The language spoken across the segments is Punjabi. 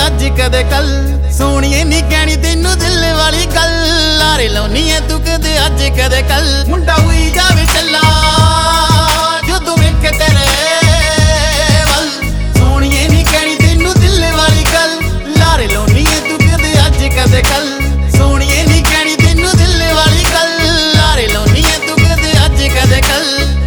ਅੱਜ ਕਦੇ ਕੱਲ। ਸੋਹਣੀਏ ਨੀ ਕਹਿਣੀ ਤੈਨੂੰ ਦਿਲ ਵਾਲੀ ਗੱਲ, ਲਾਰੇ ਲਾਉਣੀ ਐ ਤੂੰ ਕਦੇ ਅੱਜ ਕਦੇ ਕੱਲ। ਮੁੰਡਾ ਹੋਈ ਜਾਵੇ ਚੱਲਾ ਜਦੋਂ ਵੇਖੇ ਤੇਰੇ ਵੱਲ, ਸੋਹਣੀਏ ਨੀ ਕਹਿਣੀ ਤੈਨੂੰ ਦਿਲ ਵਾਲੀ ਗੱਲ, ਲਾਰੇ ਲਾਉਣੀ ਐ ਤੂੰ ਕਦੇ ਅੱਜ ਕਦੇ ਕੱਲ। ਸੋਹਣੀਏ ਨੀ ਕਹਿਣੀ ਤੈਨੂੰ ਦਿਲ ਵਾਲੀ ਗੱਲ, ਲਾਰੇ ਲਾਉਣੀ ਐ ਤੂੰ ਕਦੇ ਅੱਜ ਕਦੇ ਕੱਲ।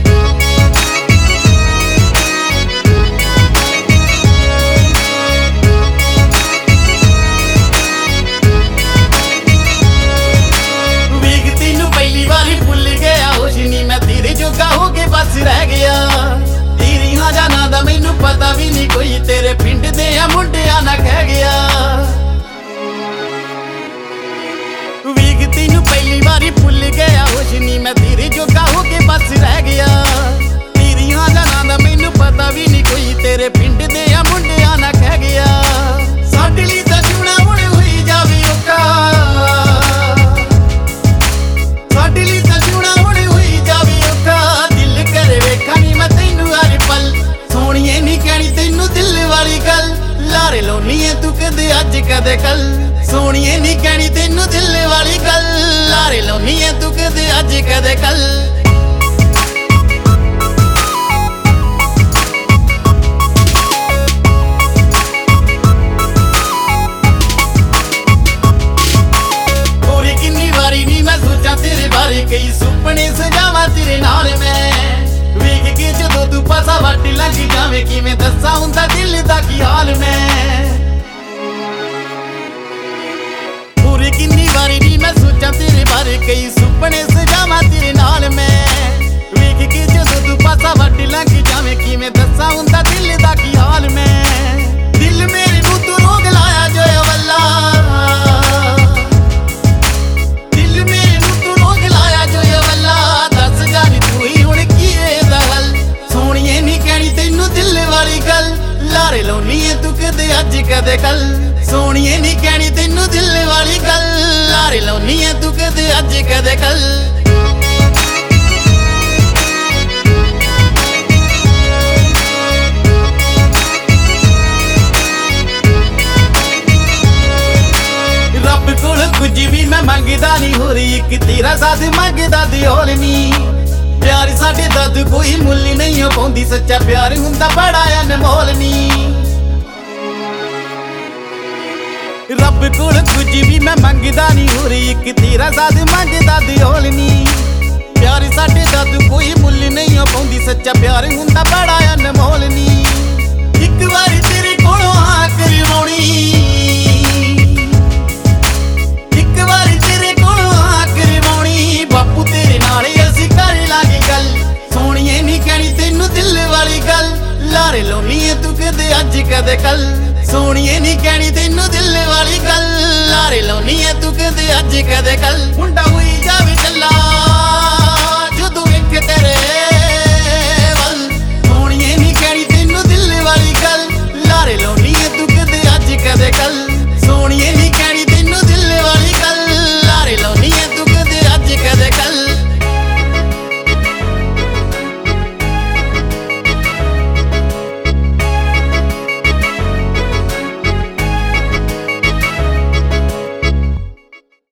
ਬਸ ਰਹਿ ਗਿਆ ਤੇਰੀ ਹਾਂ ਜਾਂ ਨਾ ਦਾ ਮੈਨੂੰ ਪਤਾ ਵੀ ਨਹੀਂ ਕੋਈ, ਤੇਰੇ ਪਿੰਡ ਦੇ ਆ ਮੁੰਡਿਆਂ ਨਾ ਕਹਿ ਗਿਆ। ਵੇਖ ਤੈਨੂੰ ਪਹਿਲੀ ਵਾਰੀ ਭੁੱਲ ਗਿਆ, ਹੋਸ਼ ਨਹੀਂ ਮੈਂ ਤੇਰੇ ਜੋਗਾ ਹੋ ਕੇ ਬਸ ਰਹਿ ਗਿਆ। ਤੇਰੀ ਹਾਂ ਜਾਂ ਨਾ ਦਾ ਮੈਨੂੰ ਪਤਾ ਵੀ ਨਹੀਂ ਕੋਈ, ਤੇਰੇ ਪਿੰਡ ਦੇ ਆ ਮੁੰਡਿਆਂ ਨਾ ਕਹਿ ਗਿਆ। ਸਾਡੇ ਲਈ ਤਾਂ ਜਿਉਣਾ ਹੁਣ ਹੋਈ ਜਾਵੇ ਔਖਾ, ਸਾਡੇ ਲਈ ਤਾਂ ਜਿਉਣਾ ਹੁਣ ਹੋਈ ਜਾਵੇ ਔਖਾ। ਸੋਹਣੀਏ ਨੀ ਕਹਿਣੀ ਤੈਨੂੰ ਦਿਲ ਵਾਲੀ ਗੱਲ, ਲਾਰੇ ਲਾਉਣੀ ਐ ਤੂੰ ਕਦੇ ਅੱਜ ਕਦੇ ਕੱਲ। ਸੋਹਣੀਏ ਨੀ ਕਹਿਣੀ ਤੈਨੂੰ ਦਿਲ ਵਾਲੀ ਗੱਲ, ਲਾਰੇ ਲਾਉਣੀ ਐ ਤੂੰ ਕਦੇ ਅੱਜ ਕਦੇ ਕੱਲ। ਹੋਰੇ ਕਿੰਨੀ ਵਾਰੀ ਨੀ ਮੈਂ ਸੋਚਾਂ ਤੇਰੇ ਬਾਰੇ, ਕਈ ਸੁਪਨੇ ਸਜਾਵਾਂ ਤੇਰੇ ਨਾਲ ਮੈਂ। ਵੇਖ ਕੇ ਜਦੋਂ ਤੂੰ ਪਾਸਾ ਵੱਟ ਲੰਘ ਜਾਵੇਂ, ਕਿਵੇਂ ਦੱਸਾਂ ਹੁੰਦਾ ਦਿਲ ਦਾ ਕੀ ਹਾਲ ਮੈਂ। ਪੂਰੀ ਕਿੰਨੀ ਵਾਰੀ ਨੀ ਮੈਂ ਸੋਚਾਂ ਤੇਰੇ ਬਾਰੇ, ਕਈ ਸੁਪਨੇ ਸਜਾਵਾਂ ਤੇਰੇ ਨਾਲ ਮੈਂ। ਵੇਖ ਕੇ ਜਦੋਂ ਤੂੰ ਪਾਸਾ ਵੱਟ ਲੰਘ ਜਾਵੇਂ, ਕਿਵੇਂ ਦੱਸਾਂ ਹੁੰਦਾ ਦਿਲ ਦਾ ਕੀ ਹਾਲ ਮੈਂ। ਦਿਲ ਮੇਰੇ ਨੂੰ ਤੂੰ ਰੋਗ ਲਾਇਆ ਜੋ ਵੱਲਾ, ਦਿਲ ਮੇਰੇ ਨੂੰ ਤੂੰ ਰੋਗ ਲਾਇਆ ਜੋ ਵੱਲਾ। ਦੱਸ ਜਾਣੀ ਤੂੰ ਹੀ ਹੁਣ ਕੀ ਇਹਦਾ ਹੱਲ। ਸੋਹਣੀਏ ਨੀ ਕਹਿਣੀ ਤੈਨੂੰ ਦਿਲ ਵਾਲੀ ਗੱਲ, ਲਾਰੇ ਲਾਉਣੀ ਐ ਤੂੰ ਕਦੇ ਅੱਜ ਕਦੇ ਕੱਲ। ਸੋਹਣੀਏ ਨੀ ਕਹਿਣੀ ਤੈਨੂੰ ਦਿਲ ਵਾਲੀ ਗੱਲ, ਲਾਰੇ ਲਾਉਣੀ ਐ ਤੂੰ ਕਦੇ ਅੱਜ ਕਦੇ ਕੱਲ। ਰੱਬ ਕੋਲ ਕੁਝ ਵੀ ਮੈਂ ਮੰਗਦਾ ਨਹੀਂ, ਹੋ ਰਹੀ ਇੱਕ ਤੇਰਾ ਸਾਥ ਮੰਗਦਾ ਦਿਓਲ ਨੀ। ਪਿਆਰ ਸਾਡੇ ਦਾ ਕੋਈ ਮੁੱਲ ਨਹੀਂ ਪਾਉਂਦੀ, ਸੱਚਾ ਪਿਆਰ ਹੁੰਦਾ ਬੜਾ ਅਨਮੋਲ ਨੀ। ਰੱਬ ਕੋਲ ਕੁਝ ਵੀ ਮੈਂ ਮੰਗਦਾ ਨਹੀਂ, ਹੋ ਰਹੀ ਇੱਕ ਤੇਰਾ ਸਾਥ ਮੰਗਦਾ ਦਿਓਲ ਨੀ। ਪਿਆਰ ਸਾਡੇ ਦਾ ਕੋਈ ਮੁੱਲ ਨਹੀਂ ਪਾਉਂਦੀ, ਸੱਚਾ ਪਿਆਰ ਹੁੰਦਾ ਬੜਾ ਅਨਮੋਲ ਨੀ। ਇੱਕ ਵਾਰੀ ਤੇਰੇ ਕੋਲੋਂ ਹਾਂ ਕਰਵਾਉਣੀ, ਇੱਕ ਵਾਰੀ ਤੇਰੇ ਕੋਲੋਂ ਹਾਂ ਕਰਵਾਉਣੀ। ਬਾਪੂ ਤੇਰੇ ਨਾਲ ਅਸੀਂ ਕਰ ਲਾਂਗੇ ਗੱਲ। ਸੋਹਣੀਏ ਨੀ ਕਹਿਣੀ ਤੈਨੂੰ ਦਿਲ ਵਾਲੀ ਗੱਲ, ਲਾਰੇ ਲਾਉਣੀ ਐ ਤੂੰ ਕਦੇ ਅੱਜ ਕਦੇ ਕੱਲ। ਸੋਹਣੀਏ ਨੀ ਕਹਿਣੀ ਤੈਨੂੰ ਦਿਲ ਵਾਲੀ ਗੱਲ, ਲਾਰੇ ਲਾਉਣੀ ਐ ਤੂੰ ਕਦੇ ਅੱਜ ਕਦੇ ਕੱਲ। ਮੁੰਡਾ